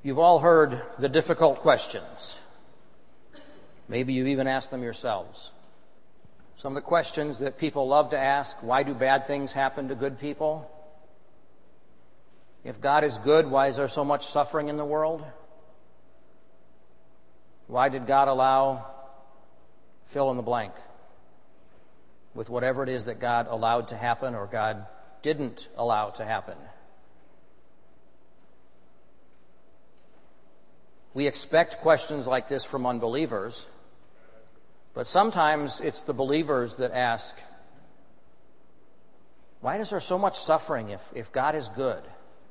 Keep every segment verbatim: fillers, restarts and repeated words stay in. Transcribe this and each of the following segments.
You've all heard the difficult questions. Maybe you've even asked them yourselves. Some of the questions that people love to ask: why do bad things happen to good people? If God is good, why is there so much suffering in the world? Why did God allow fill in the blank with whatever it is that God allowed to happen or God didn't allow to happen? We expect questions like this from unbelievers, but sometimes it's the believers that ask, why is there so much suffering if, if God is good?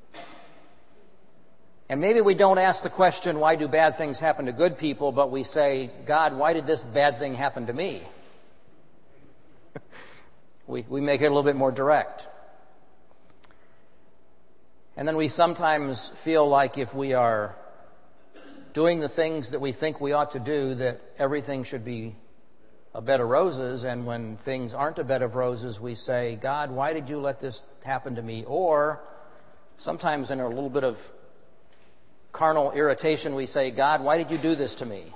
And maybe we don't ask the question, why do bad things happen to good people, but we say, God, why did this bad thing happen to me? we, we make it a little bit more direct. And then we sometimes feel like if we are doing the things that we think we ought to do, that everything should be a bed of roses, and when things aren't a bed of roses, we say, God, why did you let this happen to me? Or sometimes in a little bit of carnal irritation, we say, God, why did you do this to me?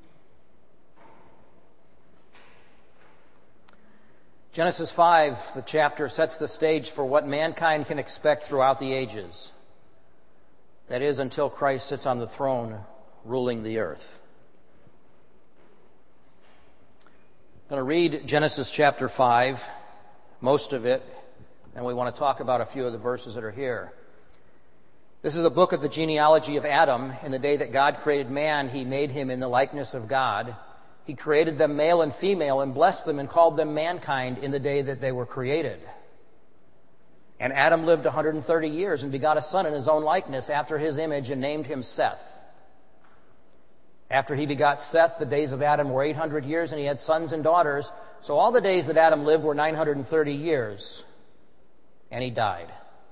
Genesis five, the chapter, sets the stage for what mankind can expect throughout the ages. That is, until Christ sits on the throne ruling the earth. I'm going to read Genesis chapter five, most of it, and we want to talk about a few of the verses that are here. This is a book of the genealogy of Adam. In the day that God created man, he made him in the likeness of God. He created them male and female and blessed them and called them mankind in the day that they were created. And Adam lived one hundred thirty years and begot a son in his own likeness after his image and named him Seth. After he begot Seth, the days of Adam were eight hundred years, and he had sons and daughters. So all the days that Adam lived were nine hundred thirty years, and he died.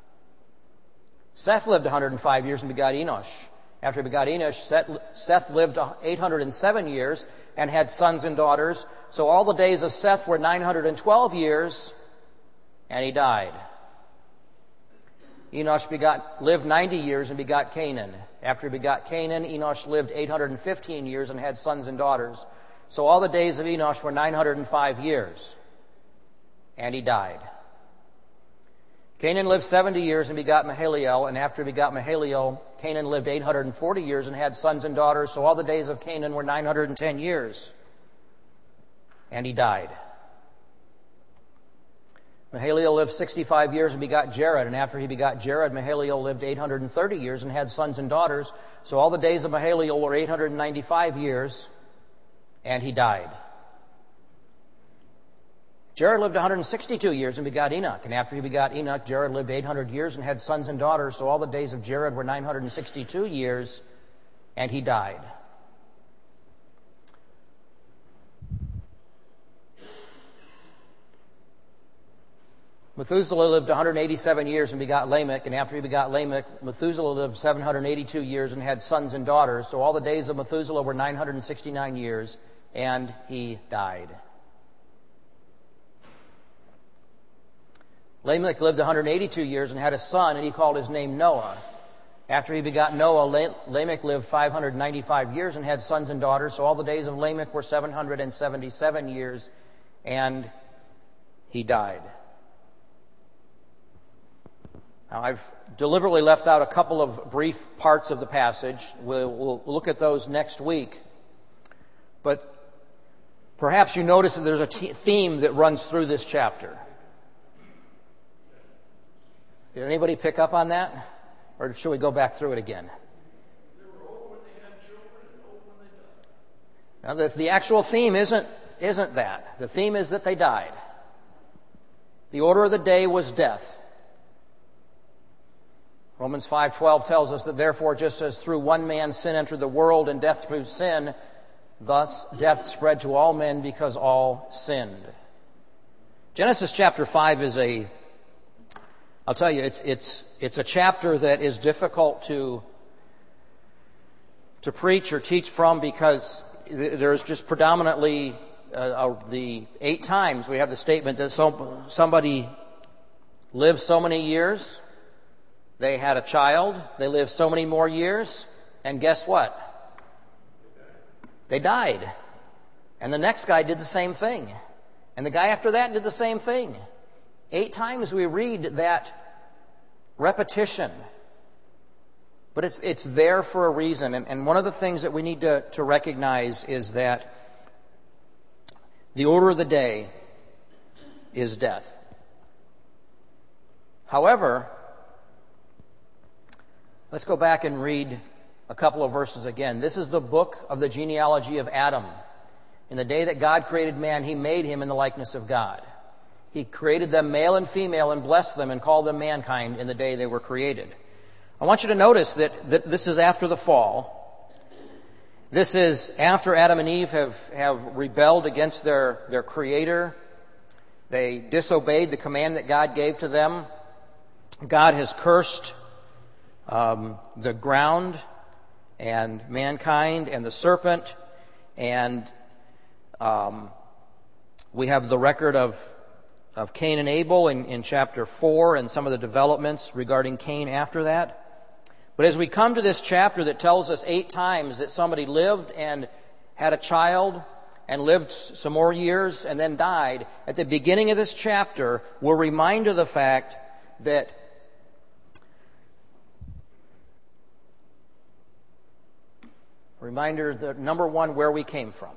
Seth lived one hundred five years and begot Enosh. After he begot Enosh, Seth lived eight hundred seven years and had sons and daughters. So all the days of Seth were nine hundred twelve years, and he died. Enosh begot, lived ninety years and begot Canaan. After he begot Canaan, Enosh lived eight hundred fifteen years and had sons and daughters. So all the days of Enosh were nine hundred five years, and he died. Canaan lived seventy years and begot Mahalalel, and after he begot Mahalalel, Canaan lived eight hundred forty years and had sons and daughters. So all the days of Canaan were nine hundred ten years, and he died. Mahalalel lived sixty-five years and begot Jared, and after he begot Jared, Mahalalel lived eight hundred thirty years and had sons and daughters. So all the days of Mahalalel were eight hundred ninety-five years, and he died. Jared lived one hundred sixty-two years and begot Enoch, and after he begot Enoch, Jared lived eight hundred years and had sons and daughters. So all the days of Jared were nine hundred sixty-two years, and he died. Methuselah lived one hundred eighty-seven years and begot Lamech, and after he begot Lamech, Methuselah lived seven hundred eighty-two years and had sons and daughters. So all the days of Methuselah were nine hundred sixty-nine years, and he died. Lamech lived one hundred eighty-two years and had a son, and he called his name Noah. After he begot Noah, Lamech lived five hundred ninety-five years and had sons and daughters. So all the days of Lamech were seven hundred seventy-seven years, and he died. Now, I've deliberately left out a couple of brief parts of the passage. We'll, we'll look at those next week. But perhaps you notice that there's a t- theme that runs through this chapter. Did anybody pick up on that? Or should we go back through it again? They were old when they had children and old when they died. Now, the, the actual theme isn't, isn't that. The theme is that they died. The order of the day was death. Romans five twelve tells us that therefore, just as through one man sin entered the world and death through sin, thus death spread to all men because all sinned. Genesis chapter five is a, I'll tell you, it's it's it's a chapter that is difficult to to preach or teach from because there's just predominantly uh, uh, the eight times we have the statement that so, somebody lived so many years. They had a child. They lived so many more years. And guess what? They died. And the next guy did the same thing. And the guy after that did the same thing. Eight times we read that repetition. But it's it's there for a reason. And, and one of the things that we need to, to recognize is that the order of the day is death. However, let's go back and read a couple of verses again. This is the book of the genealogy of Adam. In the day that God created man, he made him in the likeness of God. He created them male and female and blessed them and called them mankind in the day they were created. I want you to notice that, that this is after the fall. This is after Adam and Eve have, have rebelled against their, their Creator. They disobeyed the command that God gave to them. God has cursed um, the ground and mankind and the serpent. And um, we have the record of, of Cain and Abel in, in chapter four and some of the developments regarding Cain after that. But as we come to this chapter that tells us eight times that somebody lived and had a child and lived some more years and then died, at the beginning of this chapter, we're reminded of the fact that reminder that, number one, where we came from.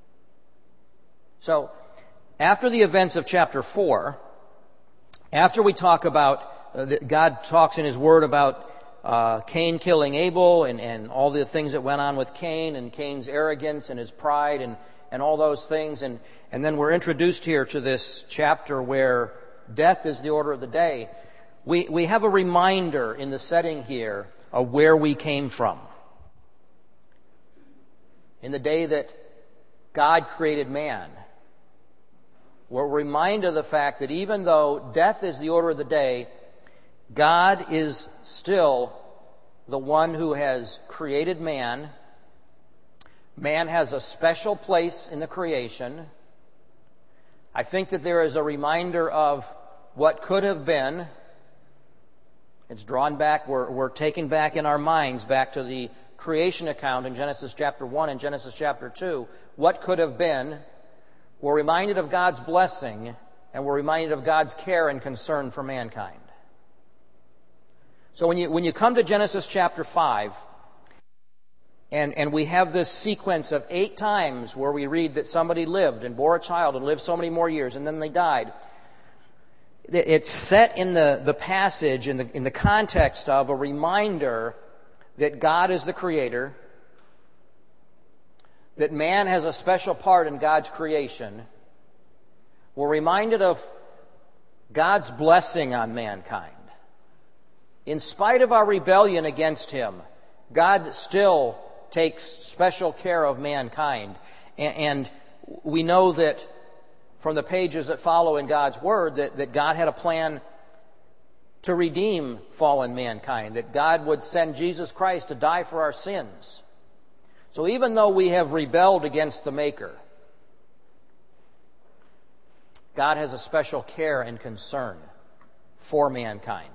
So, after the events of chapter four, after we talk about, uh, that God talks in His Word about Uh, Cain killing Abel and, and all the things that went on with Cain and Cain's arrogance and his pride and, and all those things. And, and then we're introduced here to this chapter where death is the order of the day. We, we have a reminder in the setting here of where we came from. In the day that God created man, we're reminded of the fact that even though death is the order of the day, God is still the one who has created man. Man has a special place in the creation. I think that there is a reminder of what could have been. It's drawn back, we're, we're taken back in our minds back to the creation account in Genesis chapter one and Genesis chapter two. What could have been. We're reminded of God's blessing, and we're reminded of God's care and concern for mankind. So when you when you come to Genesis chapter five, and, and we have this sequence of eight times where we read that somebody lived and bore a child and lived so many more years and then they died, it's set in the, the passage, in the, in the context of a reminder that God is the Creator, that man has a special part in God's creation. We're reminded of God's blessing on mankind. In spite of our rebellion against Him, God still takes special care of mankind. And we know that from the pages that follow in God's Word that, that God had a plan to redeem fallen mankind, that God would send Jesus Christ to die for our sins. So even though we have rebelled against the Maker, God has a special care and concern for mankind.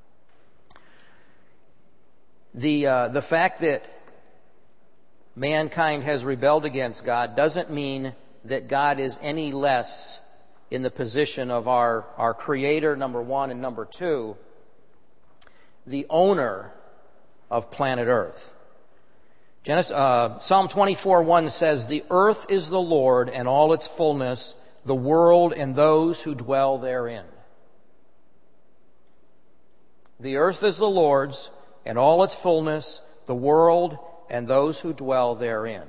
The uh, the fact that mankind has rebelled against God doesn't mean that God is any less in the position of our, our Creator, number one, and number two, the owner of planet Earth. Genesis, uh, Psalm twenty-four one says, "The earth is the Lord and all its fullness, the world and those who dwell therein." The earth is the Lord's and all its fullness, the world and those who dwell therein.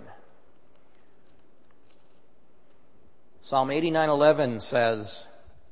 Psalm eighty-nine eleven says,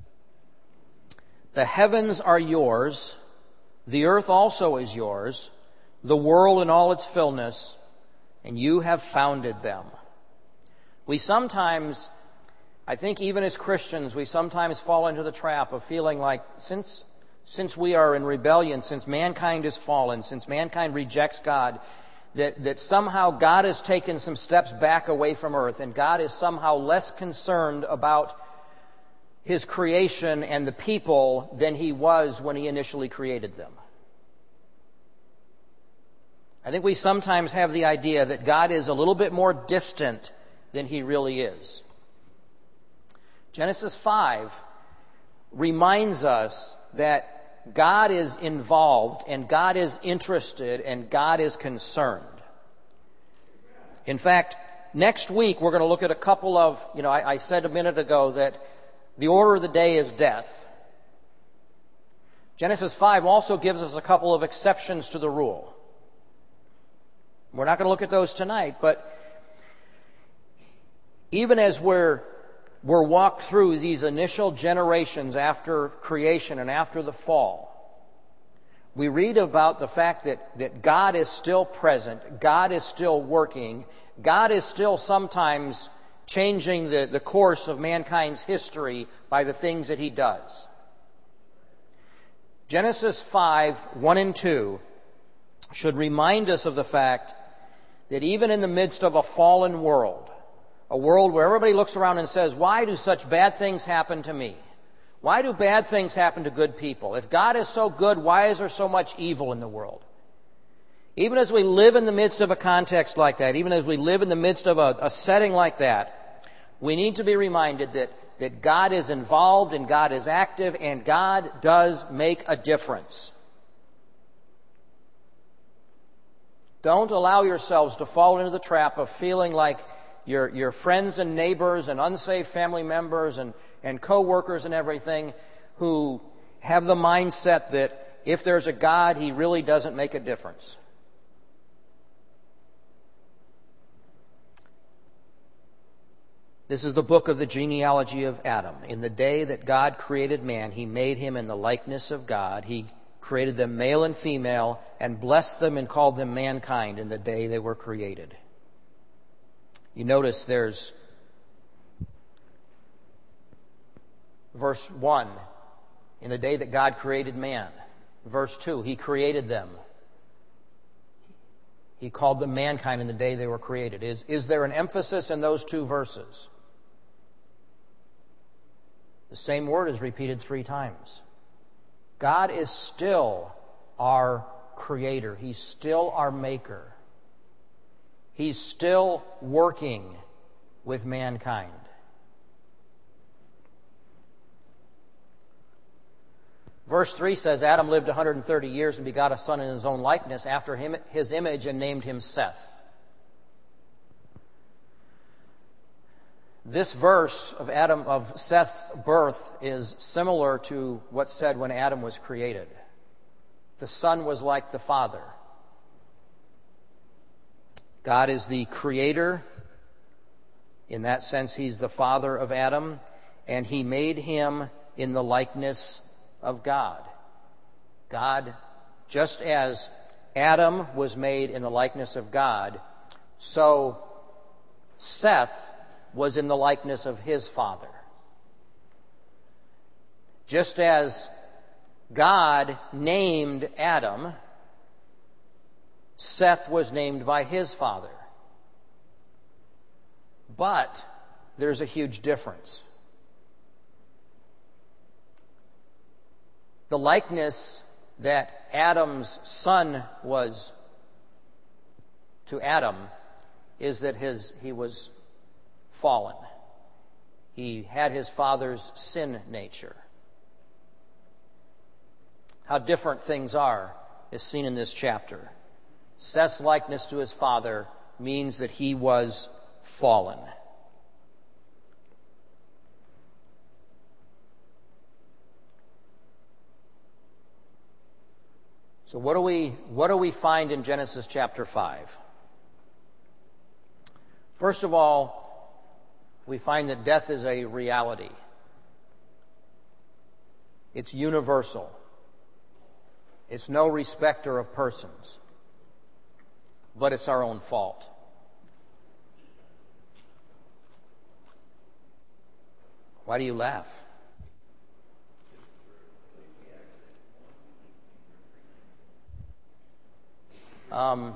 "The heavens are yours, the earth also is yours, the world and all its fullness, and you have founded them." We sometimes, I think even as Christians, we sometimes fall into the trap of feeling like since Since we are in rebellion, since mankind is fallen, since mankind rejects God, that, that somehow God has taken some steps back away from earth, and God is somehow less concerned about His creation and the people than He was when He initially created them. I think we sometimes have the idea that God is a little bit more distant than he really is. Genesis five reminds us that God is involved and God is interested and God is concerned. In fact, next week we're going to look at a couple of, you know, I, I said a minute ago that the order of the day is death. Genesis five also gives us a couple of exceptions to the rule. We're not going to look at those tonight, but even as we're we're walked through these initial generations after creation and after the fall, we read about the fact that, that God is still present, God is still working, God is still sometimes changing the, the course of mankind's history by the things that he does. Genesis five, one and two should remind us of the fact that even in the midst of a fallen world, a world where everybody looks around and says, why do such bad things happen to me? Why do bad things happen to good people? If God is so good, why is there so much evil in the world? Even as we live in the midst of a context like that, even as we live in the midst of a, a setting like that, we need to be reminded that, that God is involved and God is active and God does make a difference. Don't allow yourselves to fall into the trap of feeling like your, your friends and neighbors and unsaved family members and, and co-workers and everything who have the mindset that if there's a God, he really doesn't make a difference. This is the book of the genealogy of Adam. In the day that God created man, he made him in the likeness of God. He created them male and female and blessed them and called them mankind in the day they were created. You notice there's verse one, in the day that God created man. Verse two, he created them. He called them mankind in the day they were created. Is, is there an emphasis in those two verses? The same word is repeated three times. God is still our creator. He's still our maker. He's still working with mankind. Verse three says, Adam lived one hundred thirty years and begot a son in his own likeness after him, his image, and named him Seth. This verse of Adam of Seth's birth is similar to what's said when Adam was created. The son was like the father. God is the creator. In that sense, he's the father of Adam, and he made him in the likeness of God. God, just as Adam was made in the likeness of God, so Seth was in the likeness of his father. Just as God named Adam, Seth was named by his father. But there's a huge difference. The likeness that Adam's son was to Adam is that his he was fallen. He had his father's sin nature. How different things are is seen in this chapter. Seth's likeness to his father means that he was fallen. So what do we what do we find in Genesis chapter five? First of all, we find that death is a reality. It's universal. It's no respecter of persons. But it's our own fault. Why do you laugh? Um,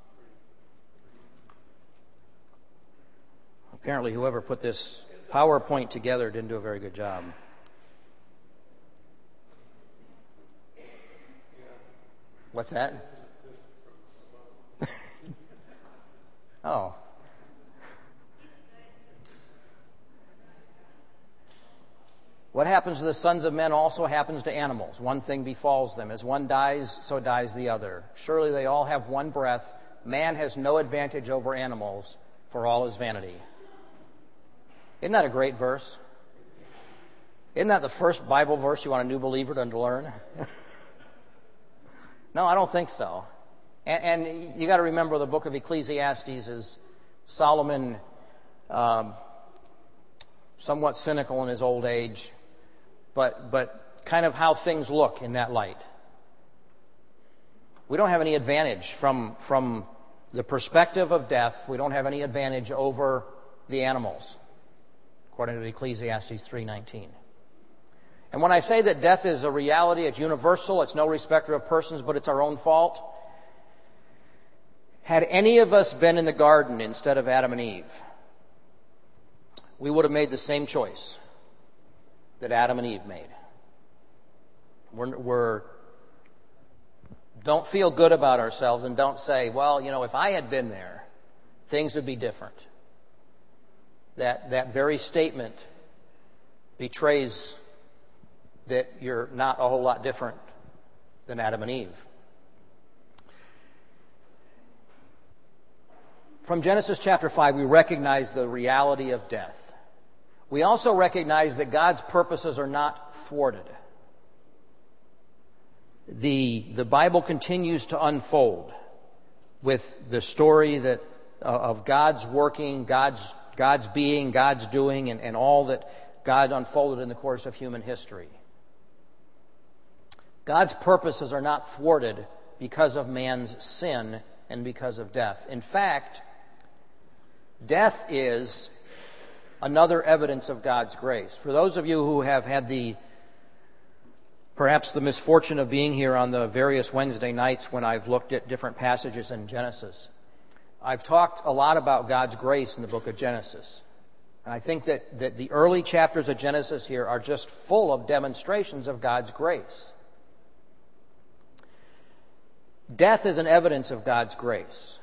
apparently whoever put this PowerPoint together didn't do a very good job. What's that? happens to the sons of men also happens to animals. One thing befalls them. As one dies, so dies the other. Surely they all have one breath. Man has no advantage over animals, for all is vanity. Isn't that a great verse? Isn't that the first Bible verse you want a new believer to learn? No, I don't think so. And, and you got to remember the book of Ecclesiastes is Solomon, um, somewhat cynical in his old age, but but kind of how things look in that light. We don't have any advantage from from the perspective of death. We don't have any advantage over the animals, according to Ecclesiastes three nineteen. And when I say that death is a reality, it's universal, it's no respecter of persons, but it's our own fault. Had any of us been in the garden instead of Adam and Eve, we would have made the same choice that Adam and Eve made. We're, we're don't feel good about ourselves and don't say, well, you know, if I had been there, things would be different. That that very statement betrays that you're not a whole lot different than Adam and Eve. From Genesis chapter five, we recognize the reality of death. We also recognize that God's purposes are not thwarted. The, the Bible continues to unfold with the story that uh, of God's working, God's, God's being, God's doing, and, and all that God unfolded in the course of human history. God's purposes are not thwarted because of man's sin and because of death. In fact, death is another evidence of God's grace. For those of you who have had the, perhaps the misfortune of being here on the various Wednesday nights when I've looked at different passages in Genesis, I've talked a lot about God's grace in the book of Genesis. And I think that, that the early chapters of Genesis here are just full of demonstrations of God's grace. Death is an evidence of God's grace,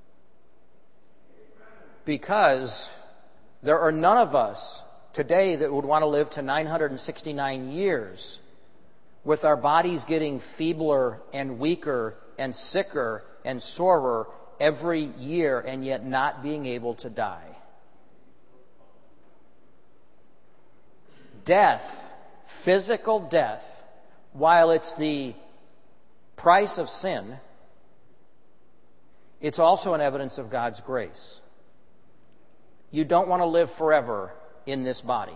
because there are none of us today that would want to live to nine hundred sixty-nine years with our bodies getting feebler and weaker and sicker and sorer every year and yet not being able to die. Death, physical death, while it's the price of sin, it's also an evidence of God's grace. You don't want to live forever in this body.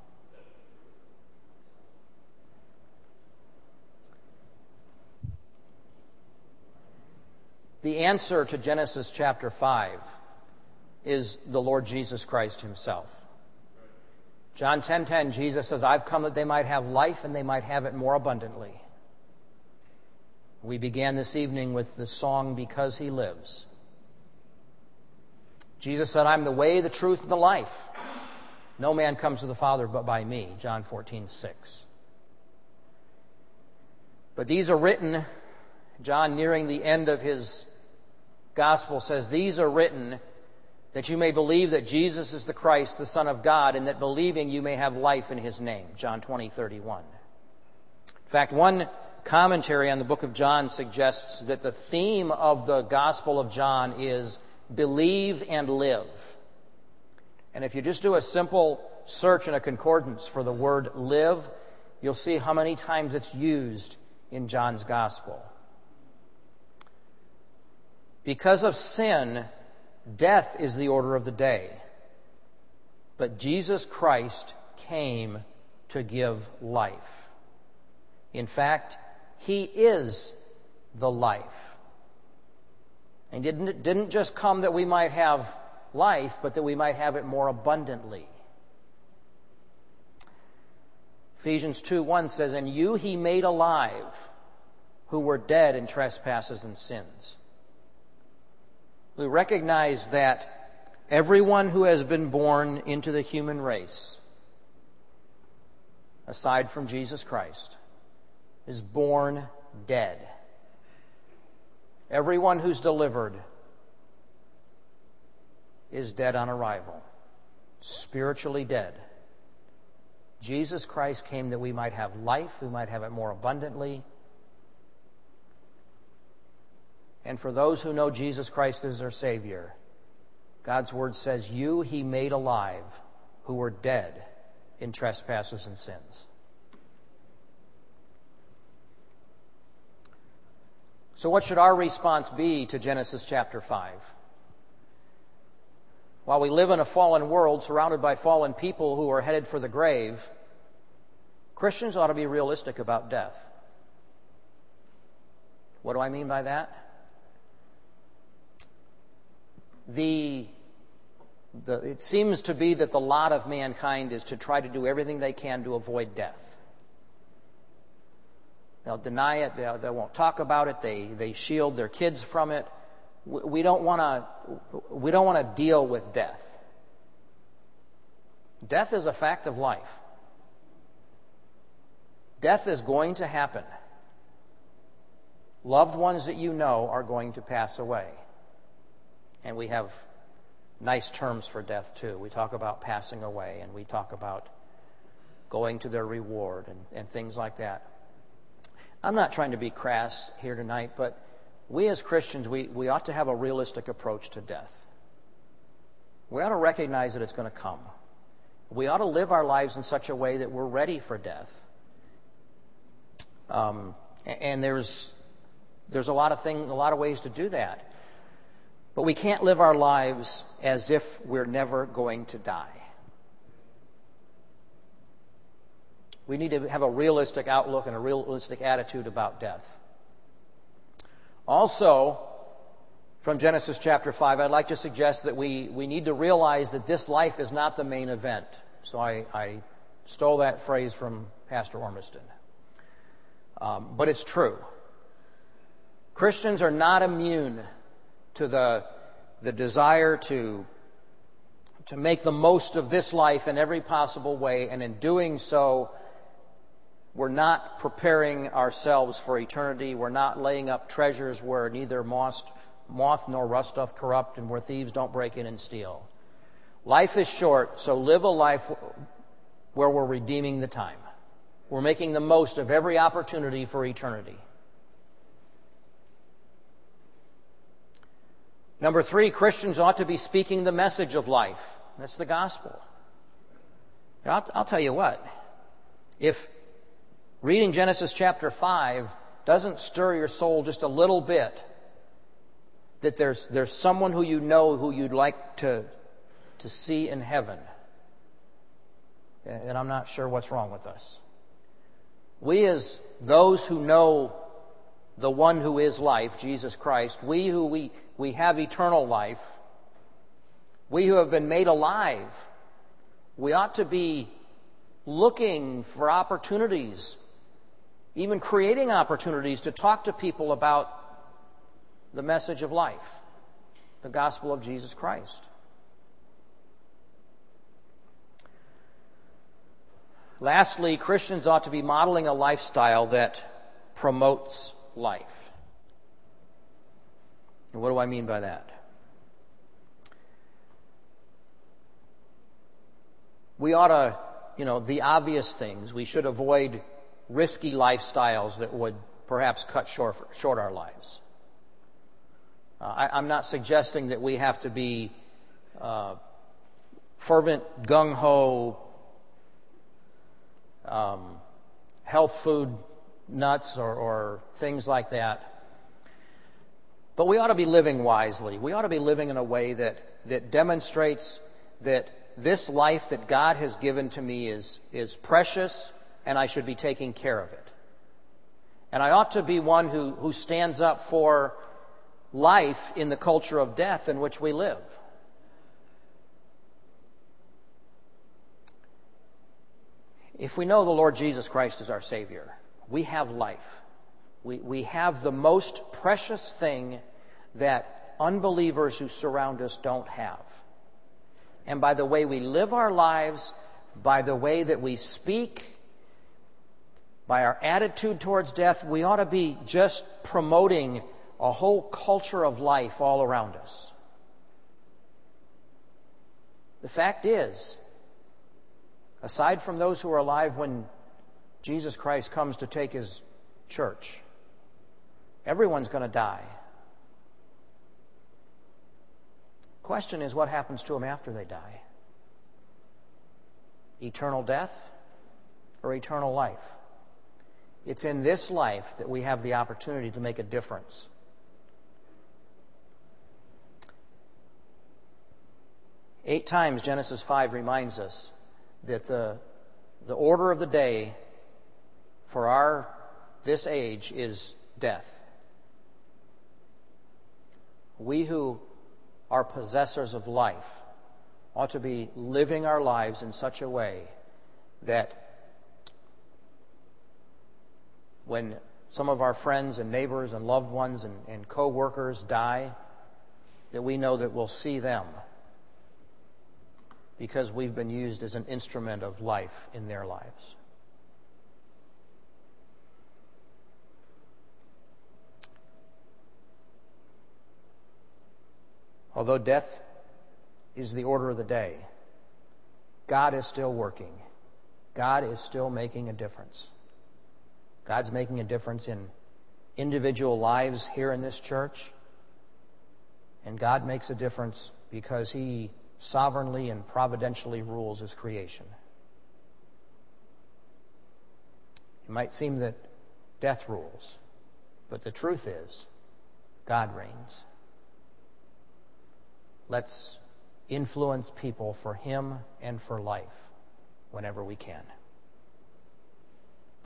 The answer to Genesis chapter five is the Lord Jesus Christ himself. John ten ten, Jesus says, I've come that they might have life and they might have it more abundantly. We began this evening with the song, Because He Lives. Jesus said, I'm the way, the truth, and the life. No man comes to the Father but by me, John fourteen six. But these are written, John nearing the end of his gospel says, these are written that you may believe that Jesus is the Christ, the Son of God, and that believing you may have life in his name, John twenty thirty-one. In fact, one commentary on the book of John suggests that the theme of the Gospel of John is believe and live. And if you just do a simple search in a concordance for the word live, you'll see how many times it's used in John's Gospel. Because of sin, death is the order of the day. But Jesus Christ came to give life. In fact, He is the life. And didn't, didn't just come that we might have life, but that we might have it more abundantly. Ephesians two one says, and you He made alive, who were dead in trespasses and sins. We recognize that everyone who has been born into the human race, aside from Jesus Christ, is born dead. Everyone who's delivered is dead on arrival, spiritually dead. Jesus Christ came that we might have life, we might have it more abundantly. And for those who know Jesus Christ as their Savior, God's Word says, you He made alive who were dead in trespasses and sins. So what should our response be to Genesis chapter five? While we live in a fallen world surrounded by fallen people who are headed for the grave, Christians ought to be realistic about death. What do I mean by that? The, the, it seems to be that the lot of mankind is to try to do everything they can to avoid death. They'll deny it. They'll, they won't talk about it. They, they shield their kids from it. We don't want to, we don't want to deal with death. Death is a fact of life. Death is going to happen. Loved ones that you know are going to pass away. And we have nice terms for death too. We talk about passing away, and we talk about going to their reward and, and things like that. I'm not trying to be crass here tonight, but we as Christians, we, we ought to have a realistic approach to death. We ought to recognize that it's going to come. We ought to live our lives in such a way that we're ready for death. Um, and there's there's a lot of thing, a lot of ways to do that. But we can't live our lives as if we're never going to die. We need to have a realistic outlook and a realistic attitude about death. Also, from Genesis chapter five, I'd like to suggest that we, we need to realize that this life is not the main event. So I, I stole that phrase from Pastor Ormiston. Um, but it's true. Christians are not immune to the, the desire to, to make the most of this life in every possible way, and in doing so, we're not preparing ourselves for eternity. We're not laying up treasures where neither moth, moth nor rust doth corrupt, and where thieves don't break in and steal. Life is short, so live a life where we're redeeming the time. We're making the most of every opportunity for eternity. Number three, Christians ought to be speaking the message of life. That's the gospel. I'll, I'll tell you what, if reading Genesis chapter five doesn't stir your soul just a little bit, that there's there's someone who you know who you'd like to, to see in heaven, and I'm not sure what's wrong with us. We as those who know the one who is life, Jesus Christ, we who we, we have eternal life, we who have been made alive, we ought to be looking for opportunities, even creating opportunities to talk to people about the message of life, the gospel of Jesus Christ. Lastly, Christians ought to be modeling a lifestyle that promotes life. And what do I mean by that? We ought to, you know, the obvious things. We should avoid risky lifestyles that would perhaps cut short, short our lives. Uh, I, I'm not suggesting that we have to be uh, fervent, gung-ho, um, health food nuts or, or things like that. But we ought to be living wisely. We ought to be living in a way that, that demonstrates that this life that God has given to me is, is precious, and I should be taking care of it. And I ought to be one who, who stands up for life in the culture of death in which we live. If we know the Lord Jesus Christ as our Savior, we have life. We, we have the most precious thing that unbelievers who surround us don't have. And by the way we live our lives, by the way that we speak, by our attitude towards death, we ought to be just promoting a whole culture of life all around us. The fact is, aside from those who are alive when Jesus Christ comes to take his church, everyone's going to die. Question is, what happens to them after they die? Eternal death or eternal life? It's in this life that we have the opportunity to make a difference. Eight times Genesis five reminds us that the, the order of the day for our this age is death. We who are possessors of life ought to be living our lives in such a way that when some of our friends and neighbors and loved ones and, and co-workers die, that we know that we'll see them because we've been used as an instrument of life in their lives. Although death is the order of the day, God is still working. God is still making a difference. God's making a difference in individual lives here in this church, and God makes a difference because he sovereignly and providentially rules his creation. It might seem that death rules, but the truth is, God reigns. Let's influence people for him and for life whenever we can.